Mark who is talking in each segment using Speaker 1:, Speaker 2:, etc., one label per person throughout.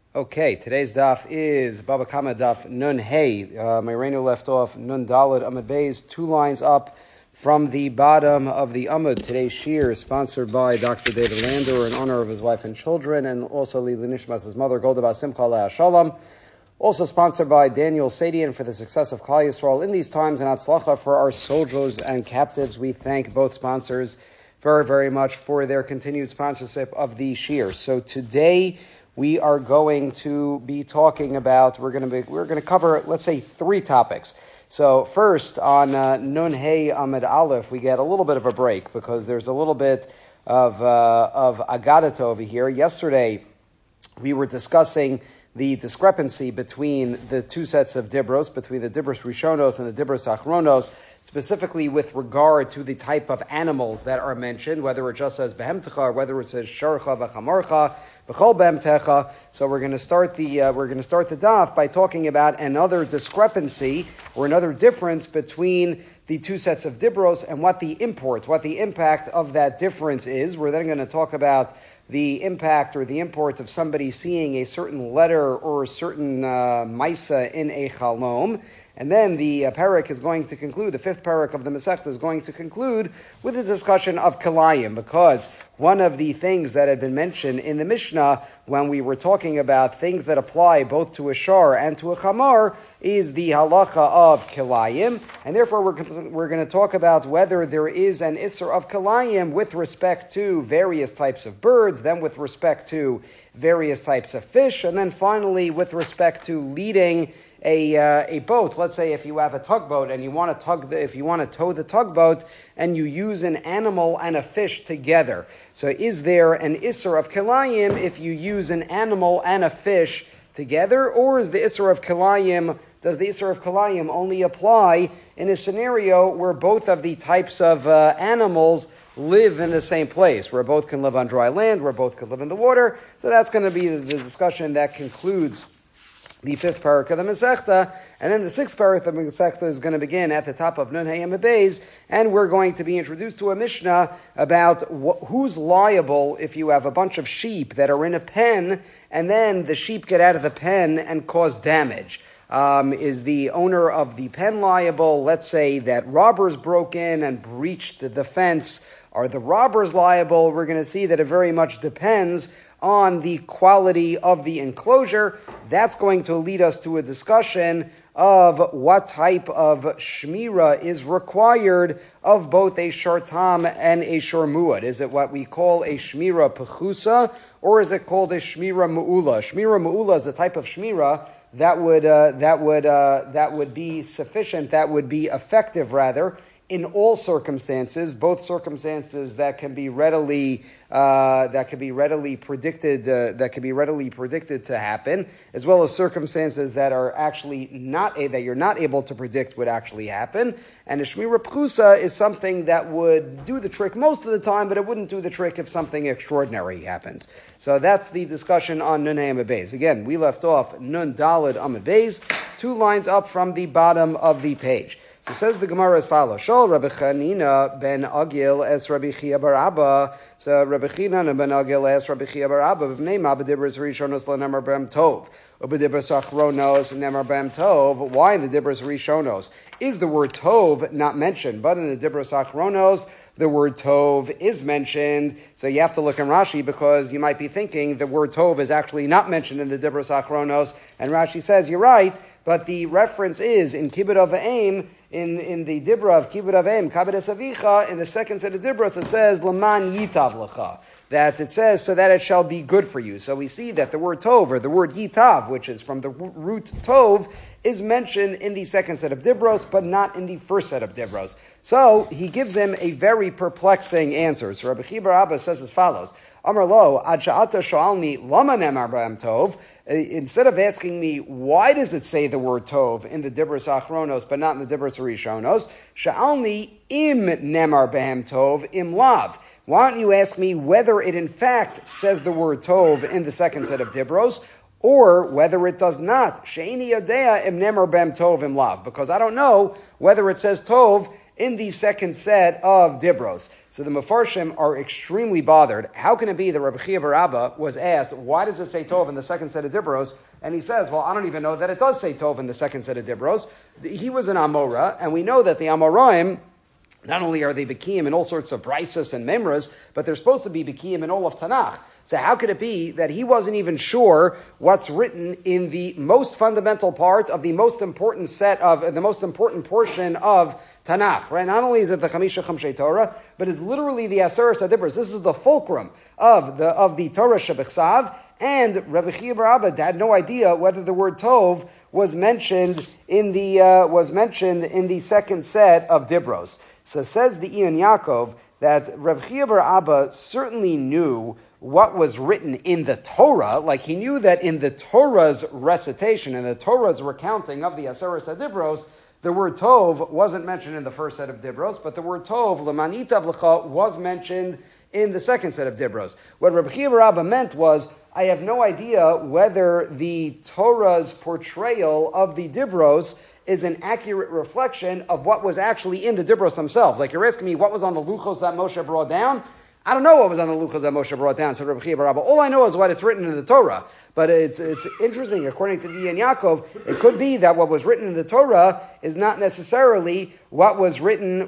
Speaker 1: Okay, today's daf is Baba Kama daf Nun Hey. My Reinu left off Nun Daled Amud Beis, 2 lines up from the bottom of the Amud. Today's shir is sponsored by Dr. David Lander in honor of his wife and children, and also Lili Nishmas' mother, Golda Bas Simcha Leah Shalom. Also sponsored by Daniel Sadian for the success of Klal Yisrael in these times, and Atzlacha for our soldiers and captives. We thank both sponsors very, very much for their continued sponsorship of the shir. So today we are going to be talking about, we're going to cover, let's say, 3 topics. So first, on Nun Hey Amud Aleph, we get a little bit of a break because there's a little bit of Agadata over here. Yesterday, we were discussing the discrepancy between the 2 sets of Dibros, between the Dibros Rishonos and the Dibros Achronos, specifically with regard to the type of animals that are mentioned, whether it just says Behemtecha or whether it says Sharcha V'chamarcha, V'chol Behemtecha. So we're going to start the daf by talking about another discrepancy or another difference between the 2 sets of Dibros and what the impact of that difference is. We're then going to talk about the impact or the import of somebody seeing a certain letter or a certain maisa in a chalom. And then the parak is going to conclude, the 5th parak of the Masechta is going to conclude with a discussion of Kalayim, because one of the things that had been mentioned in the Mishnah when we were talking about things that apply both to a shar and to a chamar is the halacha of Kalayim, and therefore we're going to talk about whether there is an isser of Kalayim with respect to various types of birds, then with respect to various types of fish, and then finally with respect to leading a boat. Let's say if you have a tugboat and you want to tow the tugboat and you use an animal and a fish together. So is there an isser of kilayim if you use an animal and a fish together, or is the isser of kilayim, does the isser of kilayim only apply in a scenario where both of the types of animals live in the same place, where both can live on dry land, where both can live in the water? So that's going to be the discussion that concludes the 5th parak of the Masechta, and then the 6th parak of the Masechta is going to begin at the top of Nun Hey Amud Beis, and we're going to be introduced to a Mishnah about who's liable if you have a bunch of sheep that are in a pen, and then the sheep get out of the pen and cause damage. Is the owner of the pen liable? Let's say that robbers broke in and breached the fence. Are the robbers liable? We're going to see that it very much depends on the quality of the enclosure. That's going to lead us to a discussion of what type of shmira is required of both a shartam and a shormuad. Is it what we call a shmira pechusa, or is it called a shmira mu'ula? Shmira mu'ula is the type of shmira that would be sufficient, that would be effective rather, in all circumstances, both circumstances that can be readily predicted to happen, as well as circumstances that are actually that you're not able to predict would actually happen. And a shmira pchusa is something that would do the trick most of the time, but it wouldn't do the trick if something extraordinary happens. So that's the discussion on Nun Hey Amud Beis. Again, we left off Nun Daled Amud Beis, 2 lines up from the bottom of the page. So says the Gemara as follows: Shol Rabbi Chanina ben Agil es Rabbi Chia bar Abba. So Rabbi Chanina ben Agil es Rabbi Chia bar Abba. V'nei ma b'dibros rishonos lo nemar b'hem tov, u'b'dibros achronos nemar b'hem tov. Why in the dibros rishonos is the word tov not mentioned, but in the dibros achronos the word tov is mentioned? So you have to look in Rashi, because you might be thinking the word tov is actually not mentioned in the dibros achronos, and Rashi says you're right, but the reference is in Kibbud Avim, in the Dibra of Kibbud Avim, Kabed Avicha, in the second set of Dibros, it says, Laman Yitav Lecha, that it says, so that it shall be good for you. So we see that the word Tov, or the word Yitav, which is from the root Tov, is mentioned in the second set of Dibros, but not in the first set of Dibros. So he gives him a very perplexing answer. So Rabbi Chia bar Abba says as follows: Amar lo, ad sha'ata sha'alni lama nemar b'hem tov. Instead of asking me, why does it say the word tov in the Dibros Achronos, but not in the Dibros Rishonos? Sha'alni im nemar b'hem tov im lav. Why don't you ask me whether it in fact says the word tov in the second set of Dibros, or whether it does not? She'ini yodea im nemar b'hem tov im lav. Because I don't know whether it says tov in the second set of Dibros. So the Mefarshim are extremely bothered. How can it be that Rabbi Chia bar Abba was asked, why does it say Tov in the second set of Dibros? And he says, well, I don't even know that it does say Tov in the second set of Dibros. He was an Amora, and we know that the Amoraim, not only are they Bekiyim in all sorts of Brisos and Memras, but they're supposed to be Bekiyim in all of Tanakh. So how could it be that he wasn't even sure what's written in the most fundamental part of the most important set of the most important portion of Tanakh? Right? Not only is it the Chamisha Chumshei Torah, but it's literally the Aseret Adibros. This is the fulcrum of the Torah Shebechsav. And Rabbi Chia bar Abba had no idea whether the word Tov was mentioned in the second set of Dibros. So says the Ian Yaakov that Rabbi Chia bar Abba certainly knew what was written in the Torah, like he knew that in the Torah's recitation, in the Torah's recounting of the Aseret Adibros, the word Tov wasn't mentioned in the first set of Dibros, but the word Tov, L'man yitav lecha, was mentioned in the second set of Dibros. What Rabbi Chia bar Abba meant was, I have no idea whether the Torah's portrayal of the Dibros is an accurate reflection of what was actually in the Dibros themselves. Like you're asking me what was on the Luchos that Moshe brought down? I don't know what was on the Luchos that Moshe brought down, said Rabbi Chia bar Abba. All I know is what it's written in the Torah. But it's interesting, according to the Ian Yaakov, it could be that what was written in the Torah is not necessarily what was written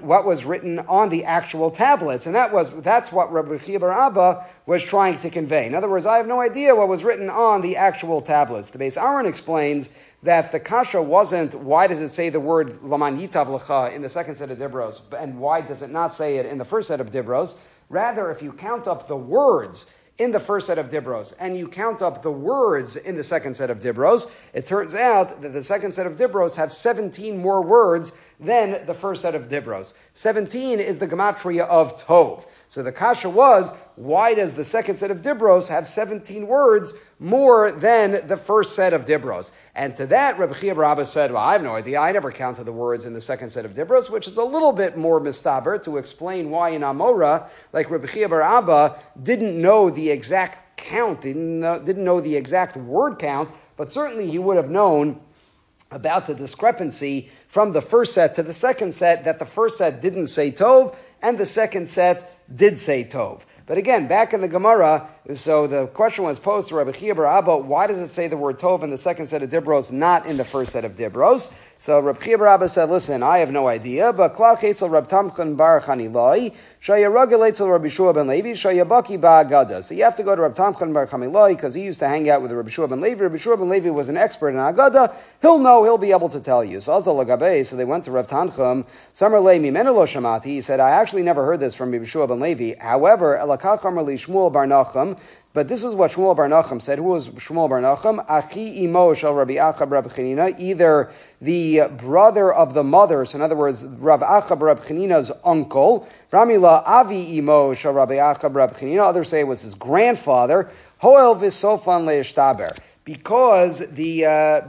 Speaker 1: on the actual tablets. And that's what Rabbi Chia bar Abba was trying to convey. In other words, I have no idea what was written on the actual tablets. The Beis Aaron explains that the kasha wasn't, why does it say the word Laman Yitav Lecha in the second set of Dibros, and why does it not say it in the first set of Dibros? Rather, if you count up the words in the first set of Dibros, and you count up the words in the second set of Dibros, it turns out that the second set of Dibros have 17 more words than the first set of Dibros. 17 is the gematria of Tov. So the kasha was, why does the second set of Dibros have 17 words more than the first set of Dibros? And to that, Rabbi Chia bar Abba said, well, I have no idea. I never counted the words in the second set of Dibros, which is a little bit more mistaber to explain why in Amora, like Rabbi Chia bar Abba, didn't know the exact count, didn't know the exact word count, but certainly he would have known about the discrepancy from the first set to the second set, that the first set didn't say Tov, and the second set did say Tov. But again, back in the Gemara, so the question was posed to Rabbi Chia bar Abba, why does it say the word Tov in the second set of Dibros, not in the first set of Dibros? So Rabbi Chia bar Abba said, listen, I have no idea, but Klach Etzel Rab Tamchan bar Chanilai, Shayaragel Etzel Rabbi Shua ben Levi, Shayabaki ba'agada. So you have to go to Rab Tamchan bar Chanilai, because he used to hang out with Rabbi Shua ben Levi. Rabbi Shua ben Levi was an expert in Agada. He'll be able to tell you. So Azal Lagabe, so they went to Rab Tamchan, Samar Le Mimenu lo Shamati. He said, I actually never heard this from Rabbi Shua ben Levi. However, Elakach Amar li Shmuel bar Nachum, but this is what Shmuel bar Nachum said. Who was Shmuel bar Nachum? Achi imo shel Rabbi Acha bar Rabbi Chanina, either the brother of the mother, so in other words, Rabbi Acha bar Rabbi Chanina's uncle. Ramila avi imo shel Rabbi Acha bar Rabbi Chanina. Others say it was his grandfather. Hoel v'sofan leishtaber. Because the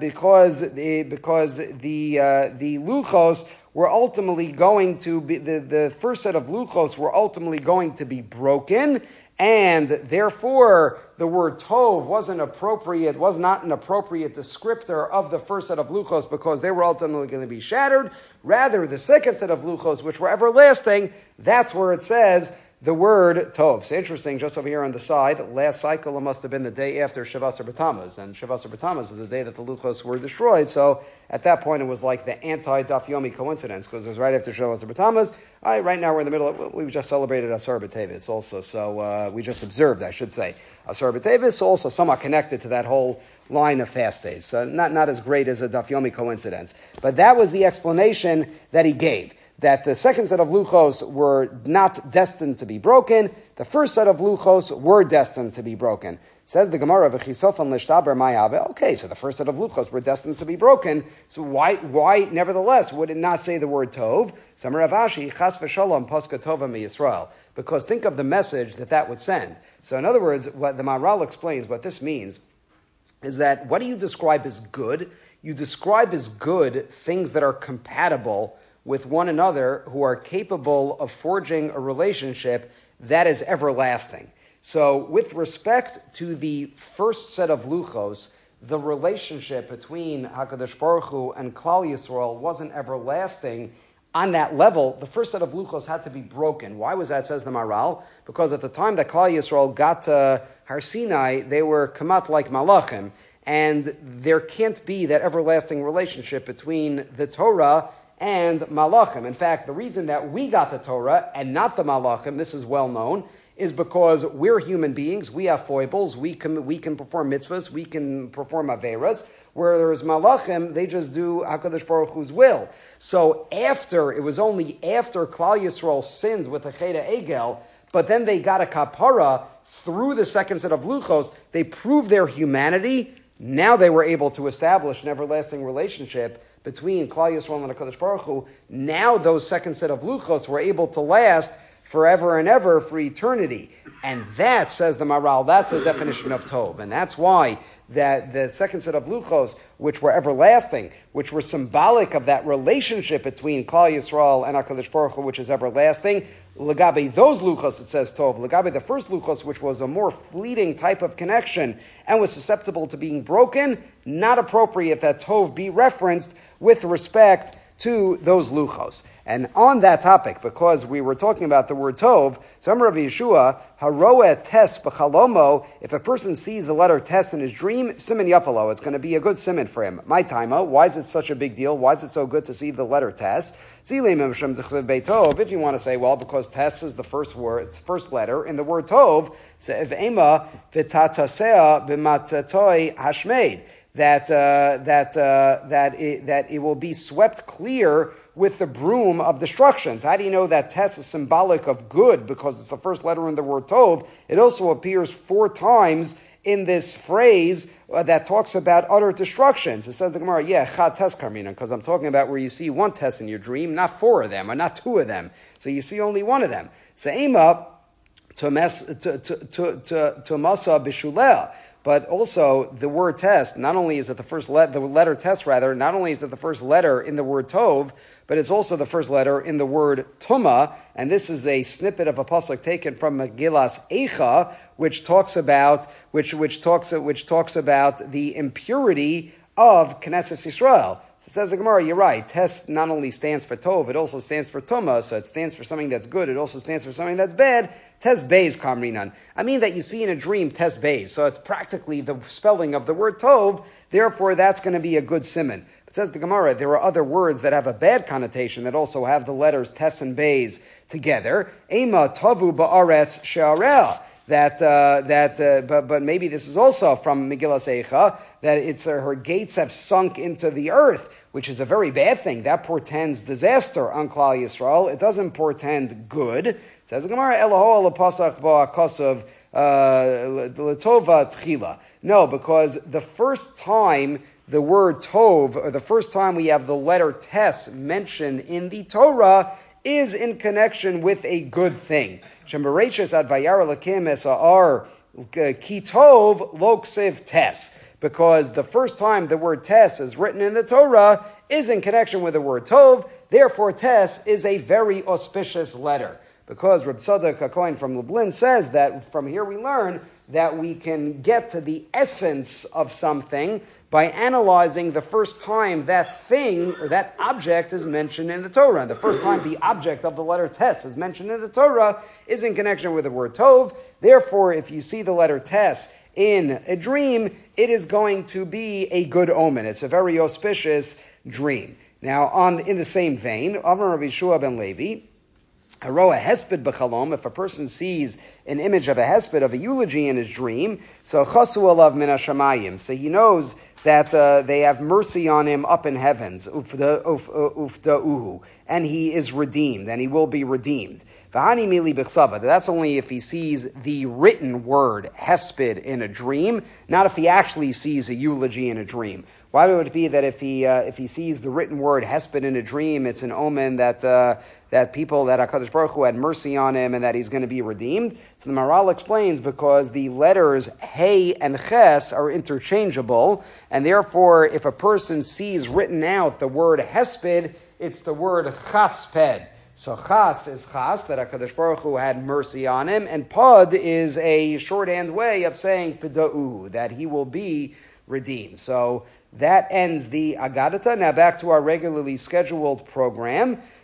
Speaker 1: luchos were ultimately going to be the first set of luchos were ultimately going to be broken. And therefore, the word Tov was not an appropriate descriptor of the first set of luchos because they were ultimately going to be shattered. Rather, the second set of luchos, which were everlasting, that's where it says the word Tov. So interesting, just over here on the side, last cycle it must have been the day after Shavasar B'Tammuz, and Shavasar B'Tammuz is the day that the luchos were destroyed. So at that point, it was like the anti-Daf Yomi coincidence because it was right after Shavasar B'Tammuz. Right now we're in the middle of, we've just celebrated Asar B'Tevis also, so we just observed, I should say, Asar B'Tevis, also somewhat connected to that whole line of fast days. So not as great as a Daf Yomi coincidence. But that was the explanation that he gave, that the second set of luchos were not destined to be broken, the first set of luchos were destined to be broken. Says the Gemara, "V'chisofan l'shtaber ma'ave." Okay, so the first set of luchos were destined to be broken. So why, nevertheless, would it not say the word Tov? Samar Rav Ashi, Chas v'Shalom Paska Tova miYisrael. Because think of the message that would send. So in other words, what the Maharal explains, what this means, is that what do you describe as good? You describe as good things that are compatible with one another, who are capable of forging a relationship that is everlasting. So with respect to the first set of luchos, the relationship between HaKadosh Baruch Hu and Klal Yisrael wasn't everlasting on that level, the first set of luchos had to be broken. Why was that, says the Maral? Because at the time that Klal Yisrael got to Har Sinai, they were kamat like malachim, and there can't be that everlasting relationship between the Torah and malachim. In fact, the reason that we got the Torah and not the malachim, this is well known, is because we're human beings, we have foibles, we can perform mitzvahs, we can perform averas, whereas malachim, they just do HaKadosh Baruch Hu's will. So it was only after Klal Yisrael sinned with the Cheda Egel, but then they got a kapara through the second set of luchos, they proved their humanity. Now they were able to establish an everlasting relationship between Klal Yisrael and HaKadosh Baruch Hu. Now those second set of luchos were able to last forever and ever, for eternity. And that, says the Maral, that's the definition of Tov. And that's why that the second set of luchos, which were everlasting, which were symbolic of that relationship between Klal Yisrael and HaKadosh Baruch Hu, which is everlasting, Legabe those luchos, it says Tov. Legabe the first luchos, which was a more fleeting type of connection and was susceptible to being broken, not appropriate that Tov be referenced with respect to those luchos. And on that topic, because we were talking about the word Tov, so Amar Rav Yeshua, Haroeh tes b'chalomo, if a person sees the letter tes in his dream, siman yafalo, it's going to be a good siman for him. My taima, why is it such a big deal? Why is it so good to see the letter tes? If you want to say, well, because tes is the first word, it's the first letter in the word Tov, ema v'tatasea b'matatoi hashmeid, that it will be swept clear with the broom of destructions. How do you know that tes is symbolic of good? Because it's the first letter in the word Tov. It also appears 4 times in this phrase that talks about utter destructions. It says the Gemara, chad tes karmina, because I'm talking about where you see 1 tes in your dream, not 4 of them, or not 2 of them. So you see only 1 of them. So ema to masa b'shuleh. But also, the word tes, not only is it the letter tes rather, not only is it the first letter in the word Tov, but it's also the first letter in the word Tuma, and this is a snippet of a pasuk taken from Megillas Eicha, which talks about the impurity of Knesset Yisrael. So it says the Gemara, you're right, tes not only stands for Tov, it also stands for Tuma, so it stands for something that's good, it also stands for something that's bad. Tes beis kamrinan. I mean that you see in a dream tes beis, so it's practically the spelling of the word Tov, therefore that's going to be a good siman. It says the Gemara, there are other words that have a bad connotation that also have the letters tes and beis together. Ema tavu ba'aretz she'arel. But maybe this is also from Megillas Eicha, that it's her gates have sunk into the earth, which is a very bad thing. That portends disaster on Klal Yisrael. It doesn't portend good. Says the Gemara, Eloho alapasach ba'akosov l'tova tchila. No, because the first time the word Tov, or the first time we have the letter Tes mentioned in the Torah, is in connection with a good thing. Shemberachas ad vayara lakim esa'ar ki tov lo ksiv tes. Because the first time the word tes is written in the Torah is in connection with the word Tov, therefore tes is a very auspicious letter. Because Reb Tzadok HaKohen from Lublin says that from here we learn that we can get to the essence of something by analyzing the first time that thing or that object is mentioned in the Torah. The first time the object of the letter tes is mentioned in the Torah is in connection with the word Tov. Therefore, if you see the letter tes in a dream, it is going to be a good omen. It's a very auspicious dream. Now, in the same vein, Amar Rav Yeshua ben Levi, Haroeh hesped b'chalom, if a person sees an image of a hesped, of a eulogy in his dream, so chasu alav min hashamayim, so he knows that they have mercy on him up in heavens, ufda'uhu, and he is redeemed, and he will be redeemed. V'hani mili b'chsava, that's only if he sees the written word hesped in a dream, not if he actually sees a eulogy in a dream. Why would it be that if he sees the written word hesped in a dream, it's an omen that people, that HaKadosh Baruch Hu had mercy on him and that he's going to be redeemed? So the Maral explains because the letters Hey and Ches are interchangeable, and therefore if a person sees written out the word hesped, it's the word chasped. So chas is chas, that HaKadosh Baruch Hu had mercy on him, and pod is a shorthand way of saying pida'u, that he will be redeemed. So that ends the Agadata. Now back to our regularly scheduled program.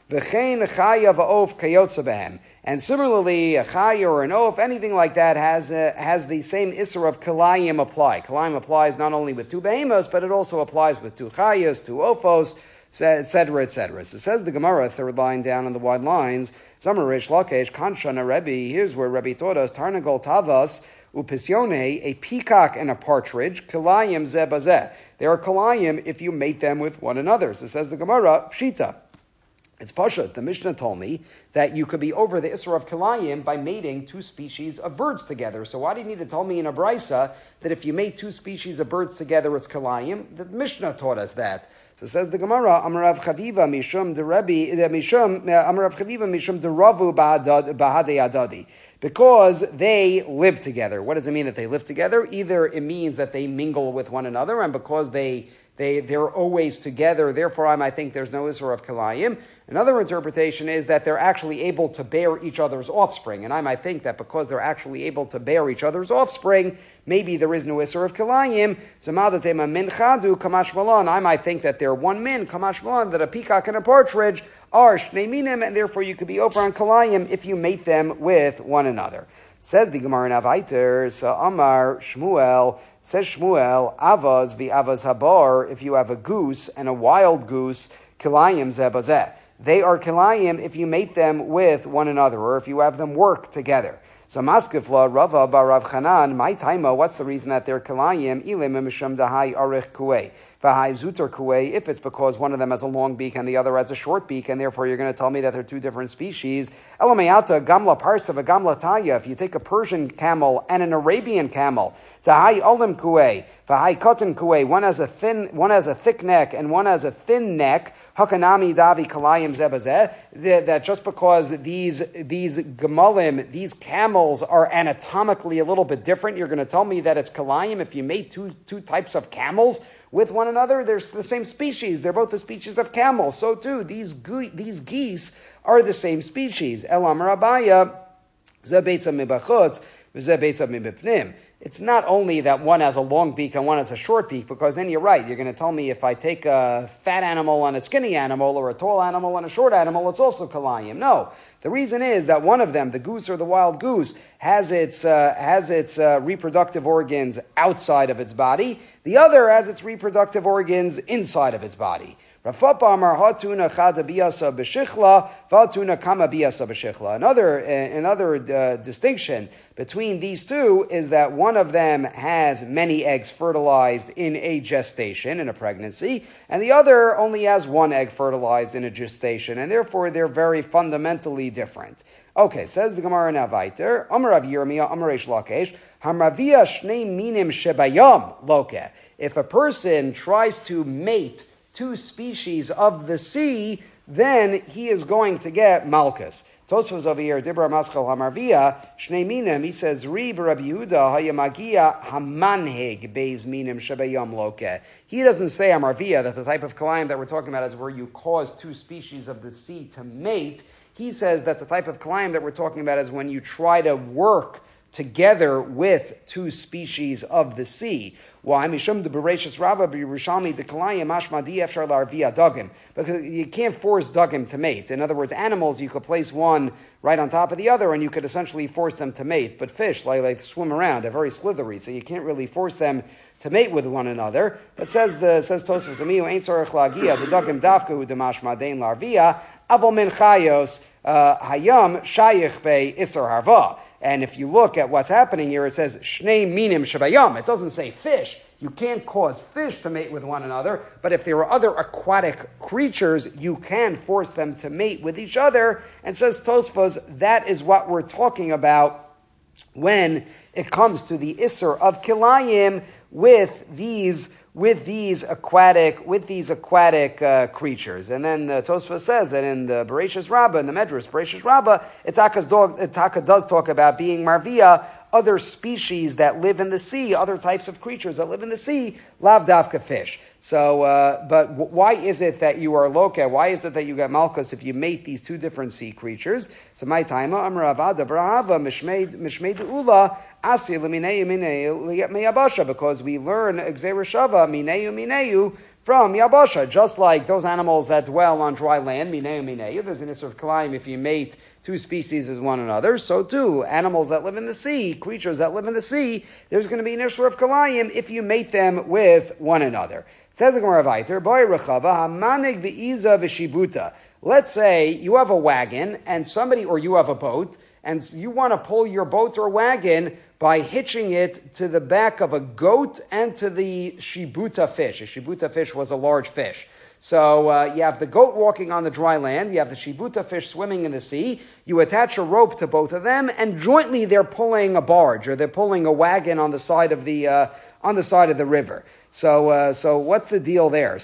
Speaker 1: V'chein chaya v'of kayotza behem. And similarly, a chaya or an oaf, anything like that, has the same isser of kilayim apply. Kilayim applies not only with two behemoths, but it also applies with two chayas, two ophos, etc., etc. So says the Gemara, third line down on the wide lines, Zamar Rish Lakesh, Kanshana Rebbe, here's where Rebbe taught us, Tarnagol Tavas, Upisyone, a peacock and a partridge, kilayim zebazeh. They are kilayim if you mate them with one another. So says the Gemara, Pshita. It's Pasha. The Mishnah told me that you could be over the Isra of Kilayim by mating two species of birds together. So why do you need to tell me in a Brisa that if you mate two species of birds together, it's Kilayim? The Mishnah taught us that. So says the Gemara, Amarav Chaviva Mishum de Rebbe, Amarav Chaviva Mishum de Ravu Bahadei Adadi. Because they live together. What does it mean that they live together? Either it means that they mingle with one another, and because they're always together, therefore I think there's no Isra of Kilayim. Another interpretation is that they're actually able to bear each other's offspring. And I might think that because they're actually able to bear each other's offspring, maybe there is no Isser of Kilayim. Zamadatema min chadu kamash malan. I might think that they're one min, kamash malan, that a peacock and a partridge are shnei minim, and therefore you could be over on Kilayim if you mate them with one another. Says the Gemara in Avaiter, so Amar Shmuel, says Shmuel, Avaz v'avaz habar, if you have a goose and a wild goose, Kilayim zebazeh. They are kilayim if you mate them with one another, or if you have them work together. So Maskefla, Rava, Barav Chanan, my taima, what's the reason that they're kilayim? Ilim misham dahai arich kuei. Vahai zuter kuei, if it's because one of them has a long beak and the other has a short beak, and therefore you're going to tell me that they're two different species. Elamayata, gamla parsa, gamla taya. If you take a Persian camel and an Arabian camel, dahai olim kuei, vahai katan kuei, one has a thick neck and one has a thin neck, hakanami davi kalayim zebazeh, that just because these gemalim, these camels are anatomically a little bit different, you're going to tell me that it's kalayim if you mate two types of camels with one another? They're the same species. They're both the species of camels. So too, these geese are the same species. Elam Rabaya, ze beitza mibachutz, ze beitza mibipnim. It's not only that one has a long beak and one has a short beak, because then you're right. You're going to tell me if I take a fat animal and a skinny animal, or a tall animal and a short animal, it's also kalayim. No. The reason is that one of them, the goose or the wild goose, has its reproductive organs outside of its body. The other has its reproductive organs inside of its body. Another distinction between these two is that one of them has many eggs fertilized in a gestation, in a pregnancy, and the other only has one egg fertilized in a gestation, and therefore they're very fundamentally different. Okay, says the Gemara now weiter. Amar Rav Yirmiyah, Amar Reish Lakesh, Hamravia shnei minim shebayam loke. If a person tries to mate two species of the sea, then he is going to get malchus. Tosfos over here, Dibra Maschal Hamarvia, Shnei Minim, he says, Rib Rabbi Yehuda, Hayamagia Hamanheg Beis Minim Shebayam Loke. He doesn't say Hamarvia, that the type of kalayim that we're talking about is where you cause two species of the sea to mate. He says that the type of kalayim that we're talking about is when you try to work together with two species of the sea. Why? Mishum the Bereshis Rabbah B'Yerushalmi the Kalayim Mashma Efshar Larvia Dugim. Because you can't force Dugim to mate. In other words, animals, you could place one right on top of the other and you could essentially force them to mate. But fish, like swim around, they're very slithery, so you can't really force them to mate with one another. But says Tosfos Amiyu Ein Tzorech Lagia the Dugim Dafka Hu Demashma Dein Larvia Avol Min Chayos Hayam Shayich Be Isser Harva. And if you look at what's happening here, it says, Shnei minim shabayam. It doesn't say fish. You can't cause fish to mate with one another, but if there are other aquatic creatures, you can force them to mate with each other. And says Tosfos, that is what we're talking about when it comes to the Isser of Kilayim with these aquatic creatures. And then Tosfos says that in the Bereshis Rabbah, in the Medrash Bereshis Rabbah, Itaka does talk about being marvia, other species that live in the sea, other types of creatures that live in the sea, lav davka fish. So, but why is it that you are loka? Why is it that you get malchus if you mate these two different sea creatures? So my time, Amravada Brahava Mishmeid Ula Asi Limineu Mineu Meyabasha, because we learn Xereshava Mineu from Yabasha, just like those animals that dwell on dry land, Minei, there's an Isser of Kalayim if you mate two species as one another, so too, animals that live in the sea, creatures that live in the sea, there's going to be an Isser of Kalayim if you mate them with one another. Says the Gemara Vayter, Boy Rechava, Hamanig v'iza v'shibuta. Let's say you have a wagon and somebody, or you have a boat, and you want to pull your boat or wagon by hitching it to the back of a goat and to the shibuta fish. A shibuta fish was a large fish. So you have the goat walking on the dry land, you have the shibuta fish swimming in the sea, you attach a rope to both of them, and jointly they're pulling a barge, or they're pulling a wagon on the side of the river. So what's the deal there?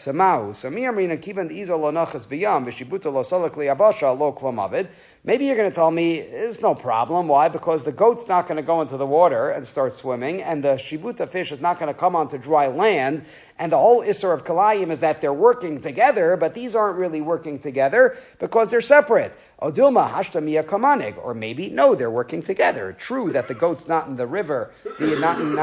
Speaker 1: Maybe you're going to tell me it's no problem. Why? Because the goat's not going to go into the water and start swimming, and the shibuta fish is not going to come onto dry land, and the whole Isser of Kalayim is that they're working together, but these aren't really working together because they're separate. Odilma hashtamiya kamanig, or maybe no, they're working together. True that the goat's not in the river, not in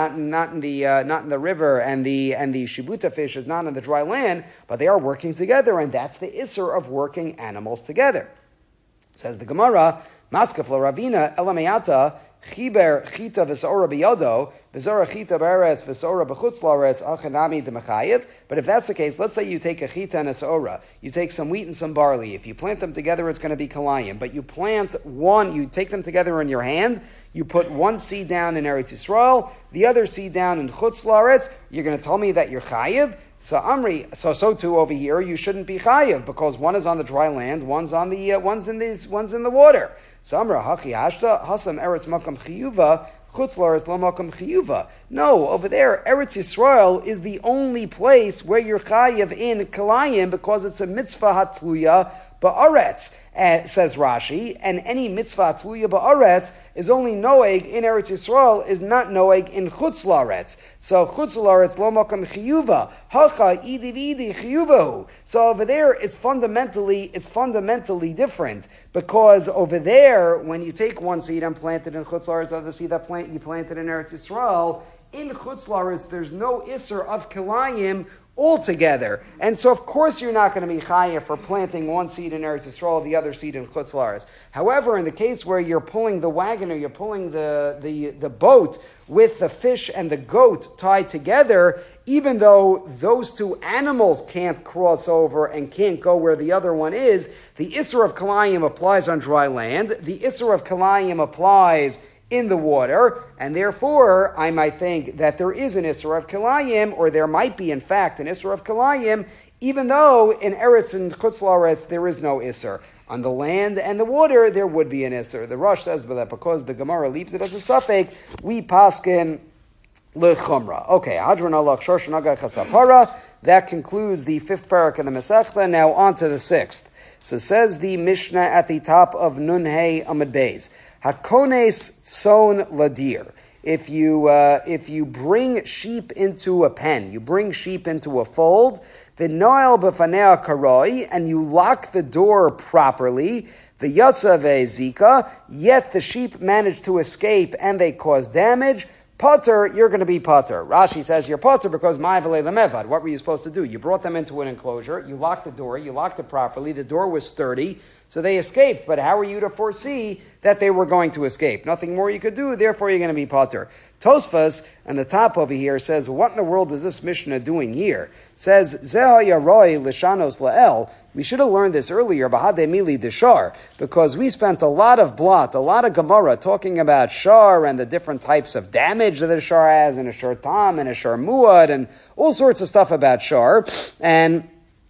Speaker 1: the river, and the shibuta fish is not in the dry land, but they are working together, and that's the Isser of working animals together. Says the Gemara, Maskafla Ravina Elamayata Chiber Chita V'Sora B'Yodo V'Sora Chita B'Eretz V'Sora B'Chutz L'Eretz Achanami D'Mechayev. But if that's the case, let's say you take a Chita and a Sora, you take some wheat and some barley. If you plant them together, it's going to be Kalayim. But you plant one, you take them together in your hand. You put one seed down in Eretz Yisrael, the other seed down in Chutz L'Eretz. You're going to tell me that you're Chayev. So Amri, so too over here, you shouldn't be chayiv because one is on the dry land, one's in the water. So Amra hachi hashta hasam eretz makam chiyuva chutz la'aretz lo makam chiyuva. No, over there, Eretz Yisrael is the only place where you're chayiv in kalayim because it's a mitzvah hatluya ba'aretz. Says Rashi, and any mitzvah tluya ba'aretz is only noeg in Eretz Yisrael, is not noeg in Chutz La'aretz. So Chutz La'aretz lo makam chiyuva, hacha idi chiyuvahu. So over there, it's fundamentally different, because over there, when you take one seed and plant it in Chutz La'aretz, the other seed that you planted in Eretz Yisrael, in Chutz La'aretz, there's no Isser of Kilayim altogether. And so, of course, you're not going to be chayav for planting one seed in Eretz Yisrael, the other seed in Chutz La'aretz. However, in the case where you're pulling the wagon or you're pulling the boat with the fish and the goat tied together, even though those two animals can't cross over and can't go where the other one is, the Isser of Kalayim applies on dry land. The Isser of Kalayim applies in the water, and therefore I might think that there is an Isser of Kilayim, or there might be in fact an Isser of Kilayim, even though in Eretz and Chutz La'aretz there is no Isser. On the land and the water there would be an Isser. The Rosh says that because the Gemara leaves it as a suffix, we paskin lechumra. Okay, Hadron alach shorsh naga chasapara. That concludes the fifth parak in the Masechta. Now on to the sixth. So says the Mishnah at the top of Nun Hey Amud Beis. Hakones son ladir. If you bring sheep into a pen, you bring sheep into a fold, v'noel b'fanea karoi, and you lock the door properly, v'yatsa ve'ezika, yet the sheep manage to escape and they cause damage, Potter, you're going to be Potter. Rashi says you're Potter because ma'avalei lemevad. What were you supposed to do? You brought them into an enclosure, you locked the door, you locked it properly, the door was sturdy, so they escaped, but how are you to foresee that they were going to escape? Nothing more you could do, therefore you're going to be Potter. Tosfos, on the top over here, says, what in the world is this Mishnah doing here? Says, Zeha Yaroi Lishanos La'el. We should have learned this earlier, Bahade Mili Deshar, because we spent a lot of Gemara talking about Shar and the different types of damage that a Shar has, and a Shar Tam, and a Shar Muad, and all sorts of stuff about Shar. And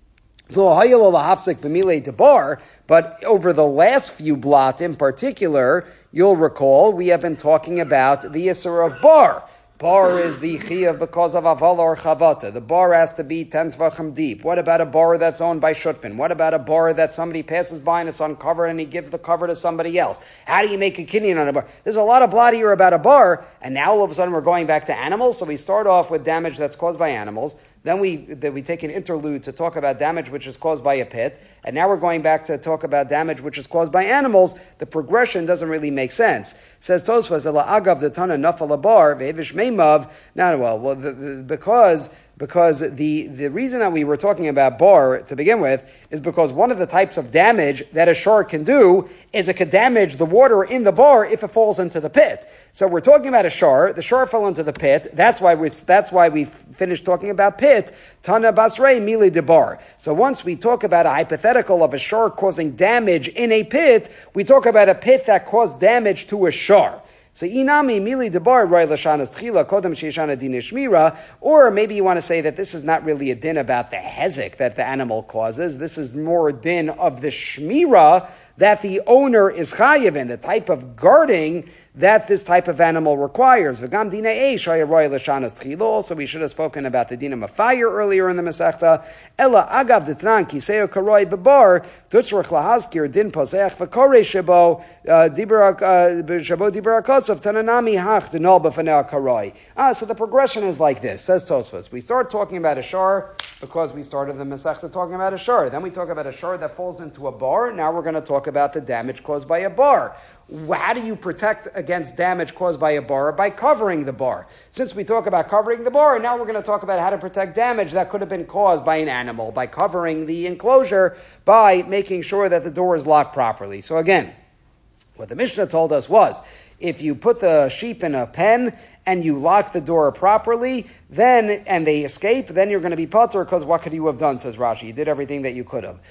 Speaker 1: but over the last few blot in particular, you'll recall we have been talking about the Isser of bar. Bar is the Chiyav because of Avala or Chavata. The bar has to be 10 Tvachim deep. What about a bar that's owned by Shutfin? What about a bar that somebody passes by and it's uncovered and he gives the cover to somebody else? How do you make a kinyan on a bar? There's a lot of blot here about a bar, and now all of a sudden we're going back to animals, so we start off with damage that's caused by animals. Then we take an interlude to talk about damage which is caused by a pit, and now we're going back to talk about damage which is caused by animals. The progression doesn't really make sense. Says Tosfos, agav the tana nafal bar ve'evish meimav. Now, because because the reason that we were talking about bar to begin with is because one of the types of damage that a shor can do is it could damage the water in the bar if it falls into the pit. So we're talking about a shor. The shor fell into the pit. That's why we finished talking about pit. Tana basrei mili de bar. So once we talk about a hypothetical of a shor causing damage in a pit, we talk about a pit that caused damage to a shor. So inami mili debar roy lashanas tchila kodem sheishana din shmira, or maybe you want to say that this is not really a din about the hezek that the animal causes. This is more a din of the shmira that the owner is chayiv in, the type of guarding that this type of animal requires. Also, we should have spoken about the dinam of fire earlier in the Masechta. Ella agav detran kiseo karoi bebar tutzrach lahazkir din posech v'korei shebo dibarakosov tananami hach denol b'fanei karoi. So the progression is like this, says Tosfos. We start talking about a shar because we started the Masechta talking about a shar. Then we talk about a shar that falls into a bar. Now we're going to talk about the damage caused by a bar. How do you protect against damage caused by a bar? By covering the bar. Since we talk about covering the bar, now we're going to talk about how to protect damage that could have been caused by an animal, by covering the enclosure, by making sure that the door is locked properly. So again, what the Mishnah told us was, if you put the sheep in a pen and you lock the door properly, and they escape, then you're going to be patur, because what could you have done, says Rashi? You did everything that you could have.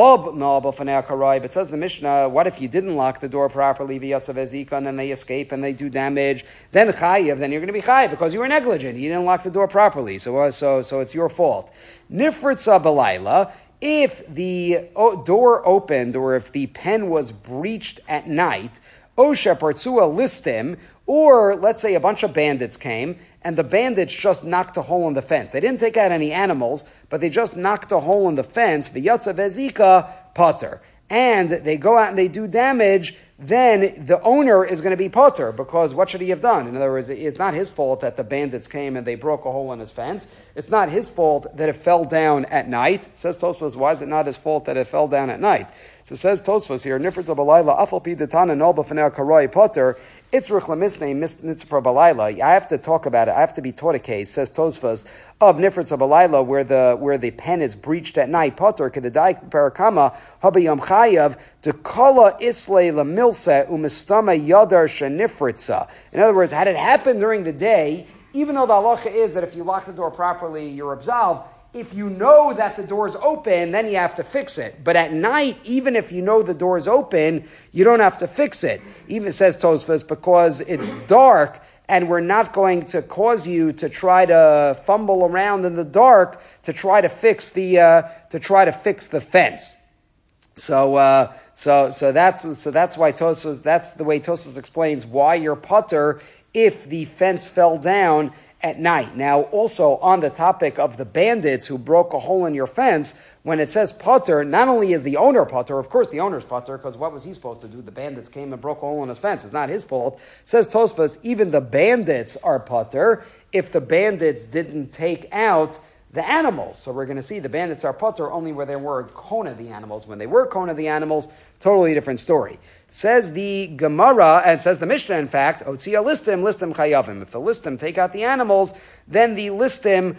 Speaker 1: But says the Mishnah, what if you didn't lock the door properly, and then they escape and they do damage? Then chayiv, then you're going to be chayiv because you were negligent. You didn't lock the door properly, so it's your fault. Nifritza balayla, if the door opened or if the pen was breached at night, osha partsua listim, or let's say a bunch of bandits came and the bandits just knocked a hole in the fence. They didn't take out any animals, but they just knocked a hole in the fence. V'yatza vezika pater. And they go out and they do damage, then the owner is going to be pater, because what should he have done? In other words, it's not his fault that the bandits came and they broke a hole in his fence. It's not his fault that it fell down at night. Says Tosfos, why is it not his fault that it fell down at night? So says Tosfos here, Nifritz abalayla afal pi detana nol b'fanei karoi pater. Itzrich lemisnei mitzvah balayla. I have to talk about it. I have to be taught a case, says Tosfos, of Nifritz abalayla where the pen is breached at night. Pater kedadai parakama habayam chayav dekala islay lamilse umistama yadar shenifritza. In other words, had it happened during the day, even though the halacha is that if you lock the door properly, you're absolved, if you know that the door is open, then you have to fix it. But at night, even if you know the door is open, you don't have to fix it. Even says Tosfos, because it's dark and we're not going to cause you to try to fumble around in the dark to try to fix the fence. So that's why Tosfos, that's the way Tosfos explains why you're putter if the fence fell down at night. Now, also on the topic of the bandits who broke a hole in your fence, when it says putter, not only is the owner putter, of course the owner's putter, because what was he supposed to do? The bandits came and broke a hole in his fence. It's not his fault. Says Tosfos, even the bandits are putter if the bandits didn't take out the animals. So we're going to see the bandits are putter only where they were kona the animals. When they were kona the animals, totally different story. Says the Gemara, and says the Mishnah, in fact, Otzia listim chayavim. If the listim take out the animals, then the listim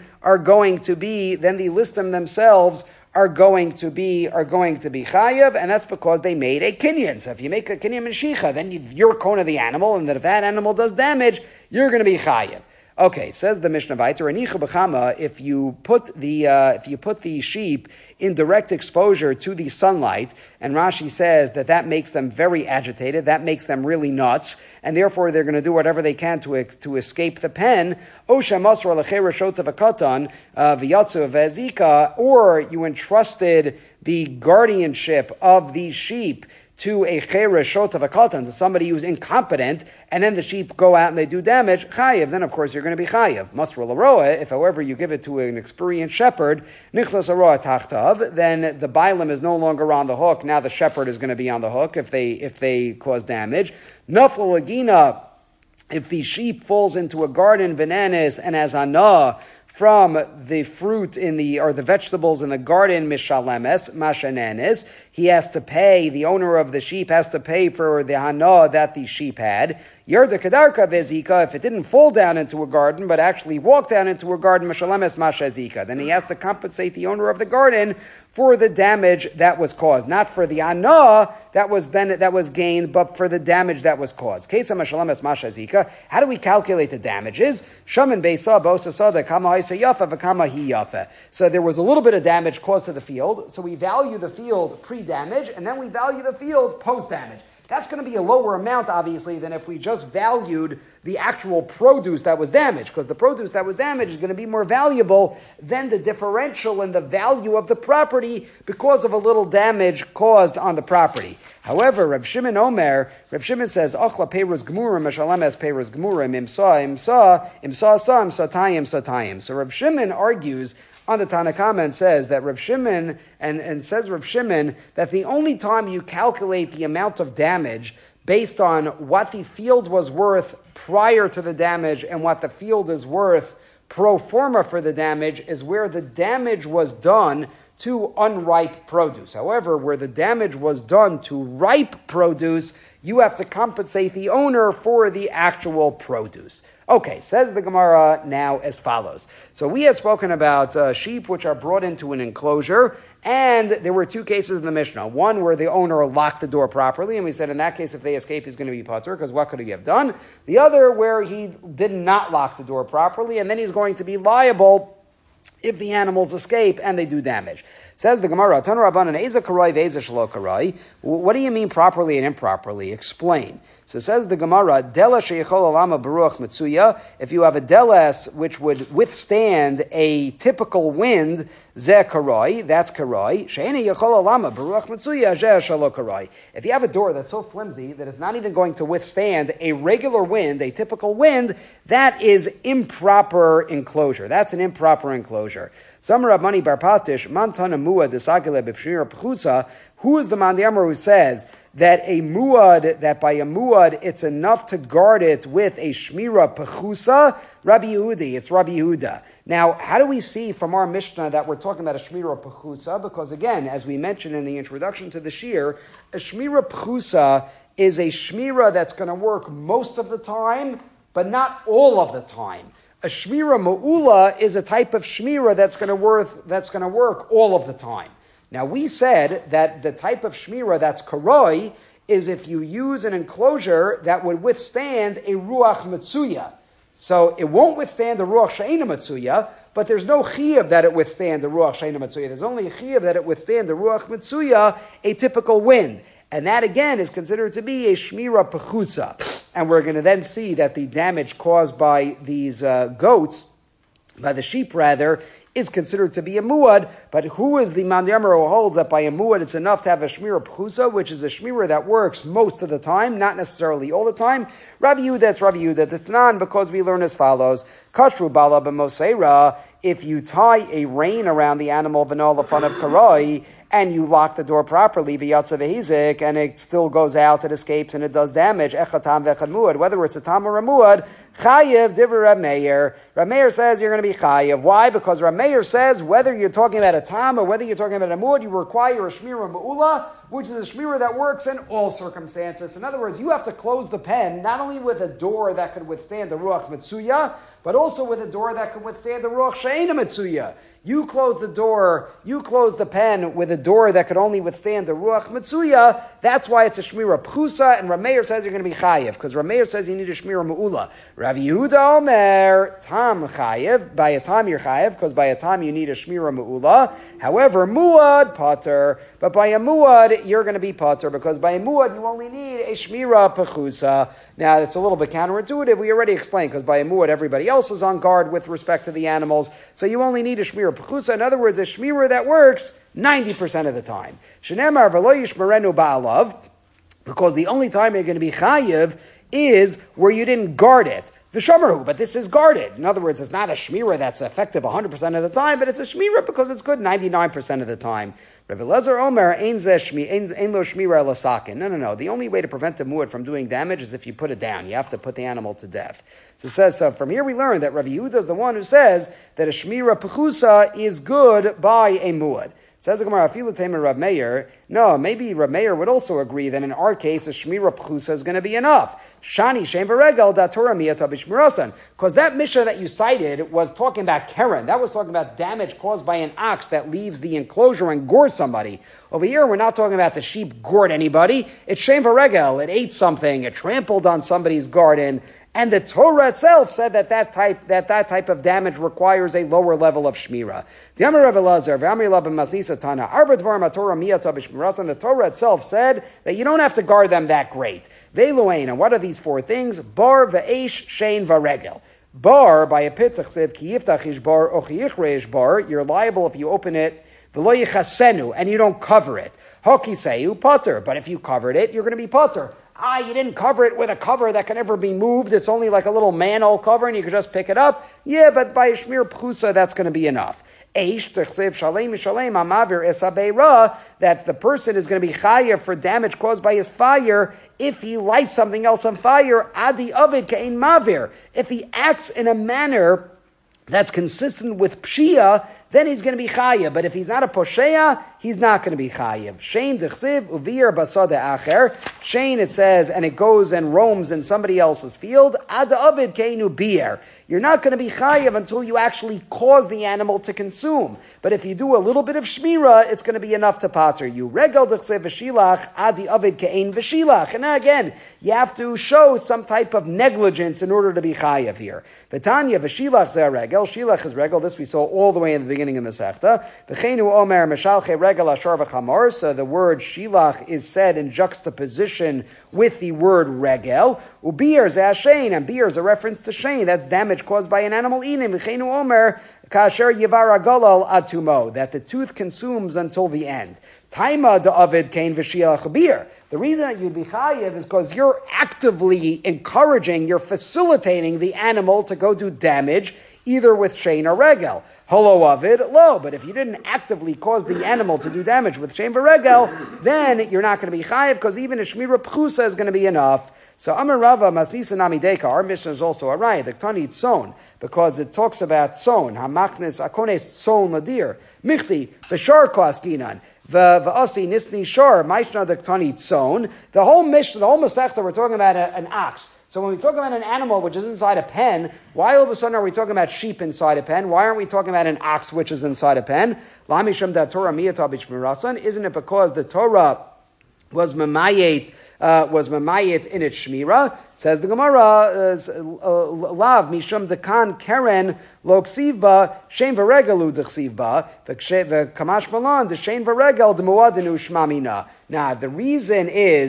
Speaker 1: themselves are going to be chayav, and that's because they made a kinyan. So if you make a kinyan meshicha, then you're kona the animal, and that if that animal does damage, you're going to be chayav. Okay, says the Mishnah Vayter, if you put the sheep in direct exposure to the sunlight, and Rashi says that makes them very agitated, that makes them really nuts, and therefore they're going to do whatever they can to escape the pen. Or you entrusted the guardianship of these sheep to a chereshot of a katan, to somebody who's incompetent, and then the sheep go out and they do damage, chayiv, then of course you're going to be chayiv. Masra l'roa, if however you give it to an experienced shepherd, nichlas aroa tachtav, then the bailam is no longer on the hook, now the shepherd is going to be on the hook if they cause damage. Nafla lagina, if the sheep falls into a garden, venanis, and as anah, from the fruit or the vegetables in the garden, mishalemes, mashananis, he has to pay, the owner of the sheep has to pay for the hana that the sheep had. Yerda Kedarka Vezika, if it didn't fall down into a garden, but actually walked down into a garden, Mashalemes Masha Zika. Then he has to compensate the owner of the garden for the damage that was caused. Not for the anah that was gained, but for the damage that was caused. Kesa Mashalemes Masha Zika. How do we calculate the damages? Shaman Beisa Bosa Sada Kama Haisa Yafa Vakama Hi Yafa. So there was a little bit of damage caused to the field, so we value the field pre-damage, and then we value the field post-damage. That's going to be a lower amount, obviously, than if we just valued the actual produce that was damaged, because the produce that was damaged is going to be more valuable than the differential in the value of the property because of a little damage caused on the property. However, Rav Shimon says, Ochla Peiruz Gemurim, Mashalemes Peiruz Gemurim, Imsa Tayim, Sa Tayim. So Rav Shimon argues on the Tanakama and says that Rav Shimon, and says Rav Shimon, that the only time you calculate the amount of damage based on what the field was worth prior to the damage and what the field is worth pro forma for the damage is where the damage was done to unripe produce. However, where the damage was done to ripe produce, you have to compensate the owner for the actual produce. Okay, says the Gemara now as follows. So we had spoken about sheep which are brought into an enclosure, and there were two cases in the Mishnah. One where the owner locked the door properly, and we said in that case if they escape he's going to be patur, because what could he have done? The other where he did not lock the door properly, and then he's going to be liable if the animals escape and they do damage. Says the Gemara, Tanu Rabbanan, Eza karai ve'eza shelo karai. What do you mean properly and improperly? Explain. So says the Gemara, Dela sheyechol alama beruach mitzuya. If you have a deles which would withstand a typical wind, zeh karai, that's karai. She'ena yechol alama beruach mitzuya, zeh shelo karai. If you have a door that's so flimsy that it's not even going to withstand a regular wind, a typical wind, that is improper enclosure. That's an improper enclosure. Samar Rabmani Bar Patish, Mantana Mua Desagile B'Pshira Pchusa. Who is the Mandiyamar who says that by a muad, it's enough to guard it with a shmira pechusa? Rabbi Yehudi, it's Rabbi Yehuda. Now, how do we see from our Mishnah that we're talking about a shmira pechusa? Because again, as we mentioned in the introduction to the shir, a shmira pechusa is a shmira that's going to work most of the time, but not all of the time. A shmira ma'ula is a type of shmira that's going to work all of the time. Now we said that the type of shmira that's karoi is if you use an enclosure that would withstand a ruach matsuya. So it won't withstand the ruach she'ena matsuya, but there's no chiyuv that it withstand the ruach she'ena matsuya. There's only a chiyuv that it withstand the ruach matsuya, a typical wind. And that again is considered to be a shmira pechusa. And we're going to then see that the damage caused by these goats, by the sheep rather, is considered to be a muad. But who is the Mandiyamar who holds that by a muad it's enough to have a shmira pechusa, which is a shmira that works most of the time, not necessarily all the time? Rabbi Yehuda, it's Rabbi Yehuda. The Tanan, because we learn as follows: Kashru bala b'moseira. If you tie a rein around the animal v'no front of karoi, and you lock the door properly, v'yatza v'hizik, and it still goes out, it escapes, and it does damage, echad tam v'echad muad, whether it's a tam or a muad, chayiv divrei Rav Meir. Rav Meir says you're going to be chayiv. Why? Because Rav Meir says whether you're talking about a tam or whether you're talking about a muad, you require a shmira ma'ula, which is a shmira that works in all circumstances. In other words, you have to close the pen, not only with a door that could withstand the ruach mitsuya, but also with a door that could withstand the ruach she'ena mitsuya. You close the pen with a door that could only withstand the ruach mitsuya. That's why it's a shmira pchusa, and Rameir says you're going to be chayiv, because Rameir says you need a shmira me'ula. Rav Yehuda Omer, tam chayiv, by a time you're chayiv, because by a time you need a shmira me'ula. However, muad pater, but by a muad you're going to be pater, because by a muad you only need a shmira pchusa. Now, it's a little bit counterintuitive. We already explained, because by a muad everybody else is on guard with respect to the animals, so you only need a shmira pechusa. In other words, a shmira that works 90% of the time. Shenemar v'lo yishmerenu ba'alav, because the only time you're going to be chayiv is where you didn't guard it. V'shomerhu, but this is guarded. In other words, it's not a shmira that's effective 100% of the time, but it's a shmira because it's good 99% of the time. Rav Elazar Omer, ein lo shmira lasakin. No. The only way to prevent a muad from doing damage is if you put it down. You have to put the animal to death. So it says, from here we learn that Rav Yehuda is the one who says that a shmira pechusa is good by a muad. Says the Gemara, Afilu Tamer Rav Meir. No, maybe Rav Meir would also agree that in our case, a Shmira Pchusa is going to be enough. Shani Shem Varegel Datura Miyata Bishmirasan. Because that Mishnah that you cited was talking about Keren. That was talking about damage caused by an ox that leaves the enclosure and gores somebody. Over here, we're not talking about the sheep gored anybody. It's Shem Varegel. It ate something. It trampled on somebody's garden. And the Torah itself said that type of damage requires a lower level of shmira. The Torah itself said that you don't have to guard them that great. And what are these four things? Bar, ve'esh, shein, varegel. Bar, by a pit, you're liable if you open it, and you don't cover it. Hokiseu, potter. But if you covered it, you're going to be potter. You didn't cover it with a cover that can never be moved. It's only like a little manhole cover and you can just pick it up. Yeah, but by a shmir pchusa, that's going to be enough. That the person is going to be chayav for damage caused by his fire if he lights something else on fire. Adi avid kein mavir. If he acts in a manner that's consistent with pshia, then he's going to be chayav. But if he's not a posheya, he's not going to be chayav. Shein dechsiv uvir basada acher. Shein, it says, and it goes and roams in somebody else's field. Ad avid keinu bier. You're not going to be chayav until you actually cause the animal to consume. But if you do a little bit of shmira, it's going to be enough to pater you. Regel dechsiv v'shilach adi avid kein v'shilach. And again, you have to show some type of negligence in order to be chayav here. V'tanya v'shilach zeh regel. Shilach is regel. This we saw all the way in the beginning of Masechta. V'cheinu omer meshalche regel ashar v'chamor. So the word shilach is said in juxtaposition with the word regel. Ubier zeh shein, and bier is a reference to shein. That's damage caused by an animal eating. V'cheinu omer kasher yivar agalal atumo, that the tooth consumes until the end. Taima da'avid kain v'shilach bier. The reason that you'd be chayiv is because you're actively encouraging, you're facilitating the animal to go do damage, either with shein or regel. Holo avid, lo. But if you didn't actively cause the animal to do damage with shein or regel, then you're not going to be chayiv, because even a shmira pchusa is going to be enough. So Amar Rava Masnisa Namideka, our Mishnah is also a raya, the Ktani Tzon, because it talks about Tzon, Hamachnes Akones Tzon Ladir, Michti, Bashar Koaskinan, V'asi Nisni Shar, Maishna the Ktani Tzon. The whole Mishnah, the whole Masechta, we're talking about an ox. So when we talk about an animal which is inside a pen, why all of a sudden are we talking about sheep inside a pen? Why aren't we talking about an ox which is inside a pen? Isn't it because the Torah was mamayet in its shmira? Says the Gemara, lav mishum dekan keren lo ksivba shein v'regel udechsivba v'kamash malan the shein v'regel demuadinu shmamina. Now the reason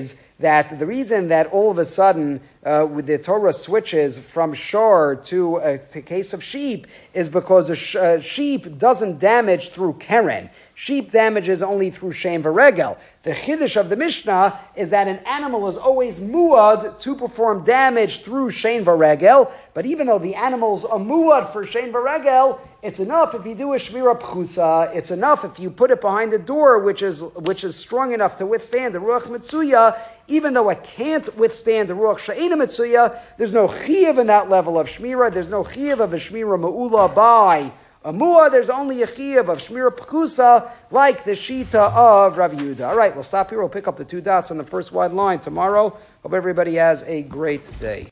Speaker 1: that all of a sudden the Torah switches from shor to a case of sheep is because a sheep doesn't damage through keren. Sheep damages only through shein v'regel. The chiddush of the Mishnah is that an animal is always muad to perform damage through shein v'regel, but even though the animal's a muad for shein v'regel, it's enough if you do a shmira pchusa, it's enough if you put it behind the door, which is strong enough to withstand the ruach mitzuya, even though it can't withstand the ruach she'ena mitzuya, there's no chiyuv in that level of shmira, there's no chiyuv of a shmira ma'ula by a mu'ah, there's only a chiyuv of shmira pchusa, like the shita of Rav Yehuda. All right, we'll stop here. We'll pick up the two dots on the first wide line tomorrow. Hope everybody has a great day.